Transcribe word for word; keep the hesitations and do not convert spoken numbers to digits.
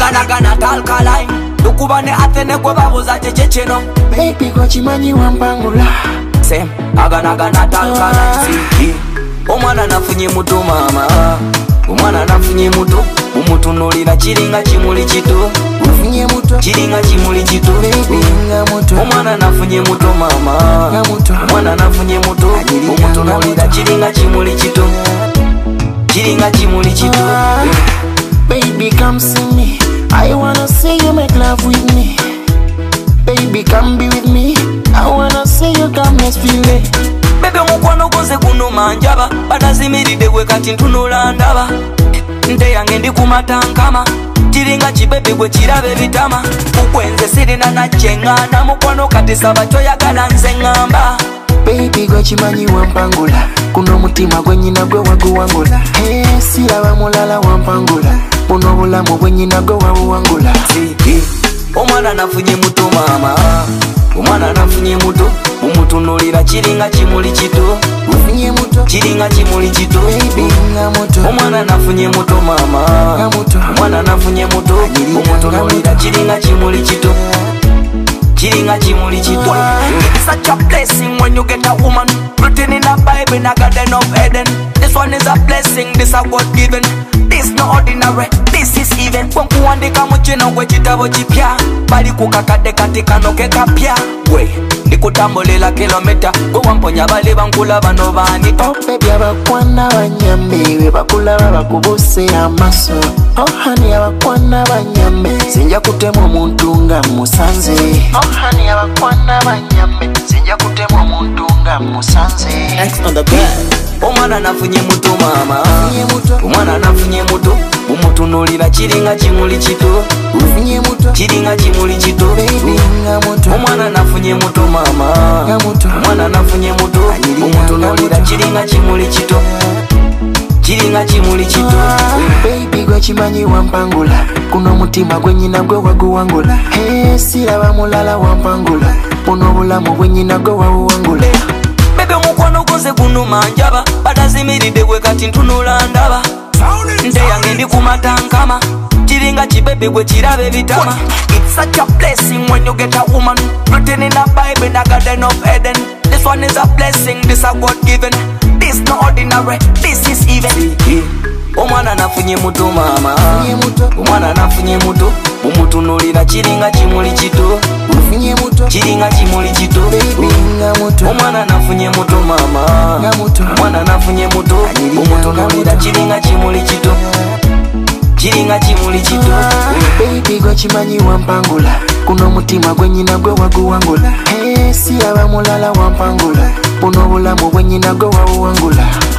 Aganagana talkaline Tukubane atene kwa babuza cheche cheno Baby kwa chimanyi wampangula Same Aganagana talkaline See Omwana nafunye muto mama Omwana nafunye muto umutunulira chiringa chimuli chito Ufunye muto chiringa chimuli chito Baby nga muto Omwana nafunye muto mama Nga muto Omwana nafunye muto umutunulira chiringa chimuli chito chiringa chimuli chito Baby come see me I wanna see you make love with me Baby come be with me I wanna see you come let's feel it Bebe mukwano goze kuno manjaba Badazimiridde gwe kati ntunula ndaba Nte yange ndi kumatankama Chiringa chibebe gwe chirabe bitama Ukwenze sirina na chengana Mukwano kati saba choyagala nze ngamba Baby gwe chimanyi wampangula Kuno mutima gwe nyina gwe waguwangula Hey siraba mulala wampangula Buno bulamu gwe nyina gwe wawuwangula Omwana nafunye muto mama Omwana nafunye muto umutunulira chiringa chimuli chito Ufunye muto chiringa chimuli chito Baby nga muto Omwana nafunye muto mama Nga muto Omwana nafunye muto umutunulira chiringa chimuli chito chiringa chimuli chito It's such a blessing when you get a woman written in a Bible in a garden of Eden. This one is a blessing, this a God given. This no ordinary, this is even. Kwa kuandika mchino kwe chitabo chipya bali kukakade katika noke kapya we ndikutambolela kilomita gwe wamponya bali bankula bano bani Oh baby abakwana banyambe we bakulaba bakubuse amaso Oh honey abakwana banyambe sinja kutema omuntu nga musanze Oh honey abakwana banyambe sinja kutema omuntu nga musanze X on the bed Omwana nafunye muto mama Omwana nafunye muto umutunulira chiringa chimuli chito Ufunye muto chiringa chimuli chito Baby nga muto Omwana nafunye muto mama Nga muto Omwana nafunye muto umutunulira chiringa chimuli chito chiringa chimuli chito Baby gwe chimanyi wampangula Kuno mutima gwe nyina gwe waguwangula Hey siraba mulala wampangula Buno bulamu gwe nyina gwe wawuwangula Bebe mukwano goze kuno manjaba Badazimiridde gwe kati ntunula ndaba Nte yange ndi kumatankama Chiringa chibebe gwe chirabe bitama It's such a blessing when you get a woman written in a Bible in a garden of Eden. This one is a blessing, this a God given. This no ordinary, this is even. Omwana nafunye muto mama Omwana nafunye muto umutunulira chiringa chimuli chito Ufunye muto chiringa chimuli chito Baby nga muto Omwana nafunye muto mama Nga muto Omwana nafunye muto umutunulira chiringa chimuli chito chiringa chimuli chito Baby gwe chimanyi wampangula Kuno mutima gwe nyina gwe waguwangula Hey siraba mulala wampangula Buno bulamu gwe nyina gwe wawuwangula